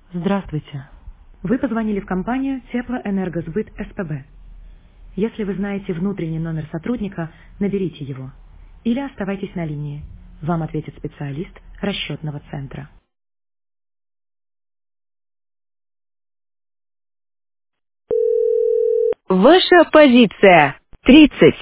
Здравствуйте. Вы позвонили в компанию Теплоэнергосбыт СПБ. Если вы знаете внутренний номер сотрудника, наберите его. Или оставайтесь на линии. Вам ответит специалист расчетного центра. Ваша позиция 30.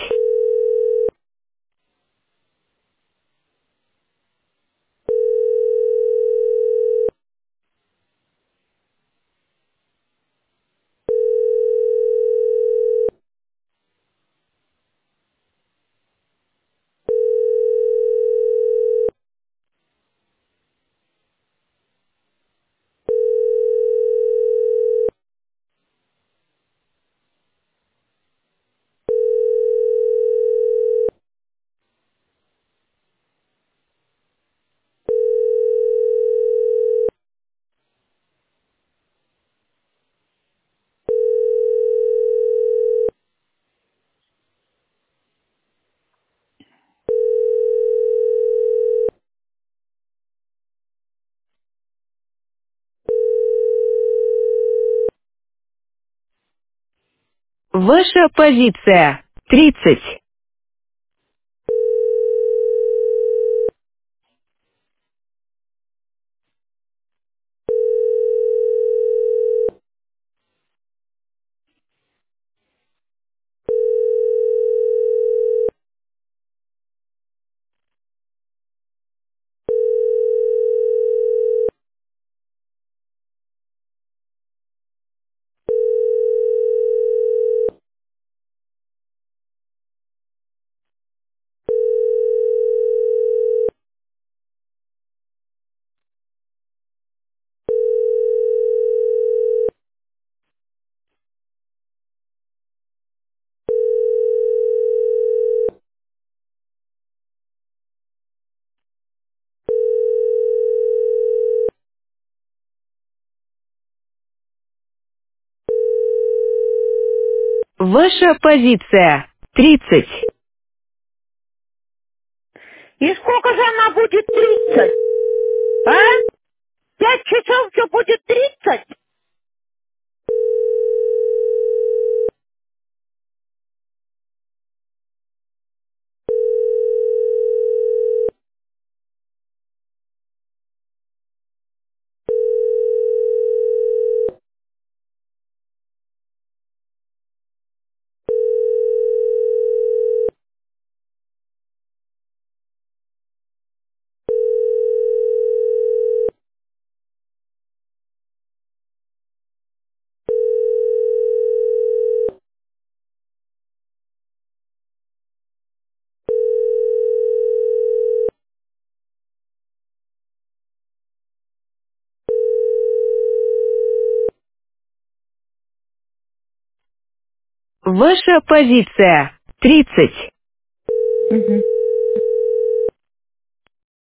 Ваша позиция 30. Ваша позиция 30. И сколько же она будет 30? А? 5 часов все будет 30? Ваша позиция 30. Мгм.